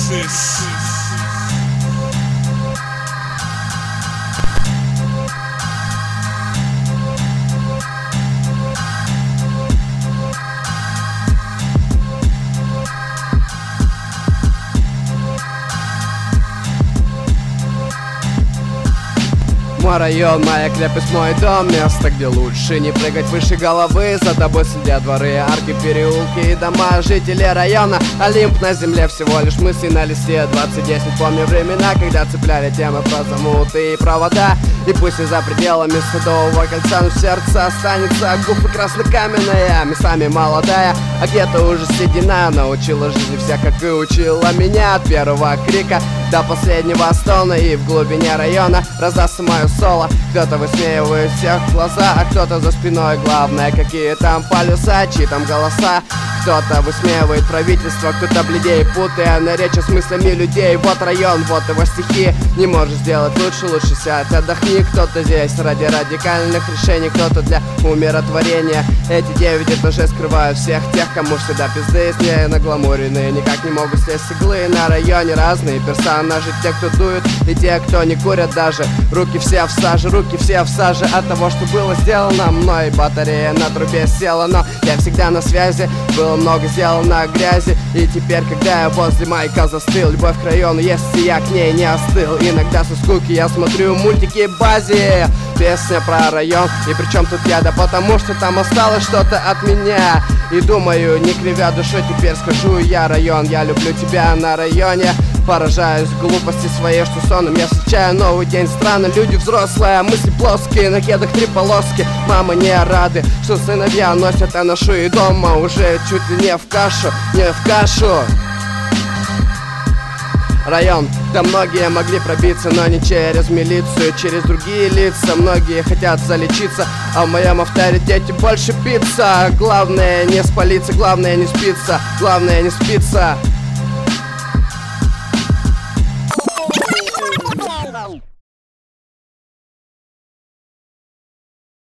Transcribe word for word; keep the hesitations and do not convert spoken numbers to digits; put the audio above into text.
Texas. Мой район, моя крепость, мой дом. Место, где лучше не прыгать выше головы. За тобой следят дворы, арки, переулки и дома. Жители района, Олимп на земле. Всего лишь мысли на листе двадцать десять. Помню времена, когда цепляли темы про замуты и провода. И пусть и за пределами Садового кольца, но в сердце останется губы краснокаменная. Местами молодая, а где-то уже седина. Научила жизни вся, как и учила меня. От первого крика до последнего стона. И в глубине района раздастся мое соло. Кто-то высмеивает всех в глаза, а кто-то за спиной. Главное, какие там полюса, чьи там голоса. Кто-то высмеивает правительство, кто-то бледей, путая на речи с мыслями людей. Вот район, вот его стихи. Не можешь сделать лучше, лучше сядь, отдохни. Кто-то здесь ради радикальных решений, кто-то для умиротворения. Эти девять этажей скрывают всех тех, кому всегда пизды с ней нагламуренные. Никак не могут слезть с иглы. На районе разные персонажи. Те, кто дует, и те, кто не курят даже. Руки все в саже, руки все в саже от того, что было сделано мной. Батарея на трубе села, но я всегда на связи. Было много сделано грязи. И теперь, когда я возле майка застыл, любовь к району, если я к ней не остыл. Иногда со скуки я смотрю мультики Бази. Песня про район, и причем тут я? Да потому что там осталось что-то от меня. И думаю, не кривя душой, теперь скажу я: район, я люблю тебя на районе. Поражаюсь глупости своей, что сонным я встречаю новый день. Странно, люди взрослые, мысли плоские, на кедах три полоски. Мама не рады, что сыновья носят, а ношу и дома уже чуть ли не в кашу, не в кашу. Район, да многие могли пробиться, но не через милицию, через другие лица. Многие хотят залечиться, а в моем авторитете больше биться. Главное не спалиться, главное не спиться, главное не спиться.